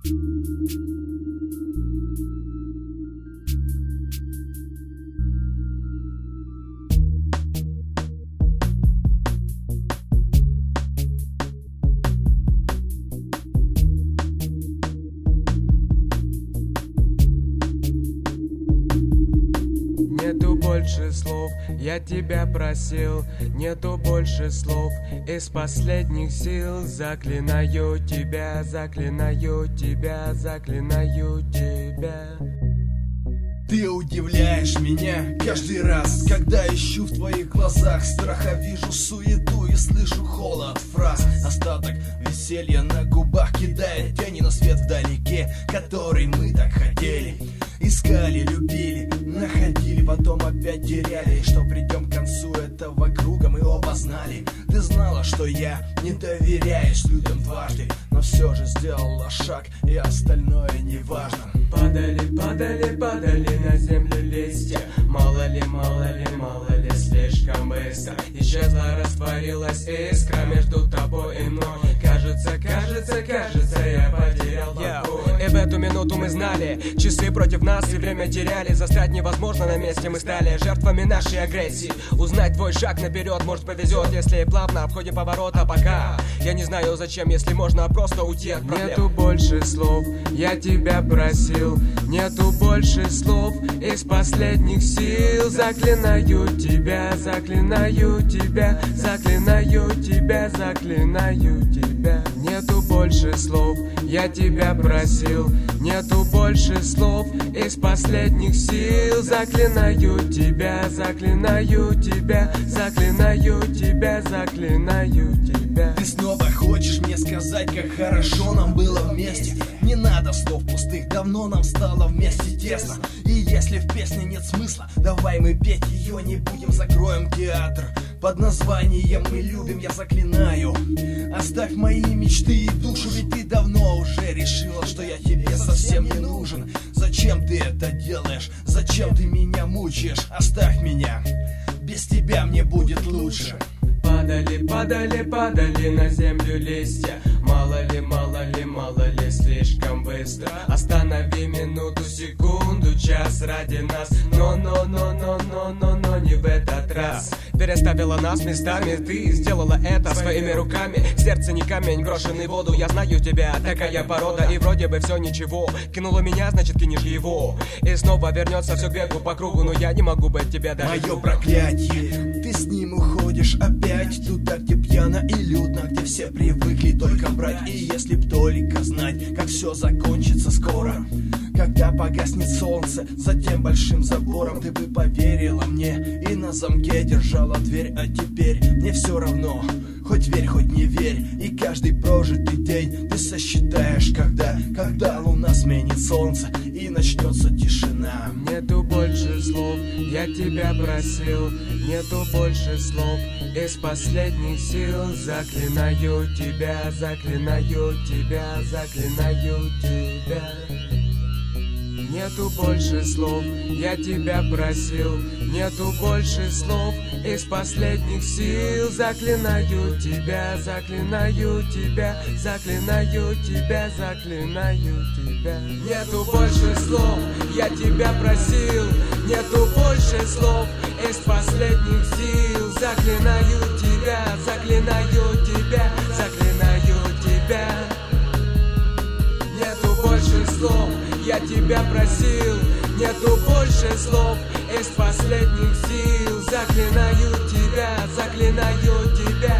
Нету больше слов, я тебя просил. Нету больше слов, из последних сил. Заклинаю тебя, заклинаю тебя, заклинаю тебя. Ты удивляешь меня каждый раз, когда ищу в твоих глазах страха, вижу суету и слышу холод фраз. Остаток веселья на губах кидает тени на свет вдалеке, который мы так хотели. Искали, любили, находили, потом опять теряли. И что придем к концу этого круга, мы оба знали. Ты знала, что я не доверяюсь людям дважды, но все же сделала шаг, и остальное не важно. Падали, падали, падали на землю листья. Мало ли, мало ли, мало ли, слишком быстро исчезла, растворилась искра между тобой и мной. Кажется, кажется, кажется, я потерял покой. И в эту минуту мы знали, часы против нас и время теряли. Застрять невозможно на месте, мы стали жертвами нашей агрессии. Узнать твой шаг наперед, может повезет, если плавно обходим поворота. Пока я не знаю зачем, если можно просто уйти от проблем. Нету больше слов, я тебя просил. Нету больше слов, из последних сил. Заклинаю тебя, заклинаю тебя, заклинаю тебя, заклинаю тебя. Нету больше слов, я тебя просил. Нету больше слов, из последних сил. Заклинаю тебя, заклинаю тебя, заклинаю тебя, заклинаю тебя. Ты снова хочешь мне сказать, как хорошо нам было вместе. Не надо слов пустых, давно нам стало вместе тесно. И если в песне нет смысла, давай мы петь ее не будем. Закроем театр под названием «Мы любим», я заклинаю. Оставь мои мечты и душу, ведь ты давно уже решила, что я тебе совсем не нужен. Зачем ты это делаешь? Зачем ты меня мучаешь? Оставь меня, без тебя мне будет лучше. Падали, падали, падали на землю листья. Мало ли, мало ли, мало ли, слишком быстро. Останови минуту, секунду, час ради нас. Но, не в этот раз. Переставила нас местами, ты сделала это своими руками. Сердце не камень, брошенный в воду. Я знаю тебя, такая порода. И вроде бы все ничего. Кинула меня, значит кинешь его. И снова вернется все к бегу по кругу. Но я не могу быть тебя даже. Мое проклятие, ты с ним уходишь опять туда, где пьяно и людно, где все привыкли только брать. И если б только знать, как все закончится скоро, когда погаснет солнце за тем большим забором, ты бы поверила мне и на замке держала дверь. А теперь мне все равно, хоть верь, хоть не верь. И каждый прожитый день ты сосчитаешь, когда луна сменит солнце и начнется тишина. Нету больше слов, я тебя просил. Нету больше слов, из последних сил. Заклинаю тебя, заклинаю тебя, заклинаю тебя. Нету больше слов, я тебя просил. Нету больше слов, из последних сил. Заклинаю тебя, заклинаю тебя, заклинаю тебя, заклинаю тебя. Нету больше слов, я тебя просил. Нету больше слов, из последних сил. Заклинаю тебя, заклинаю тебя, заклинаю тебя. Нету больше слов, я тебя просил. Нету больше слов, из последних сил. Заклинаю тебя, заклинаю тебя,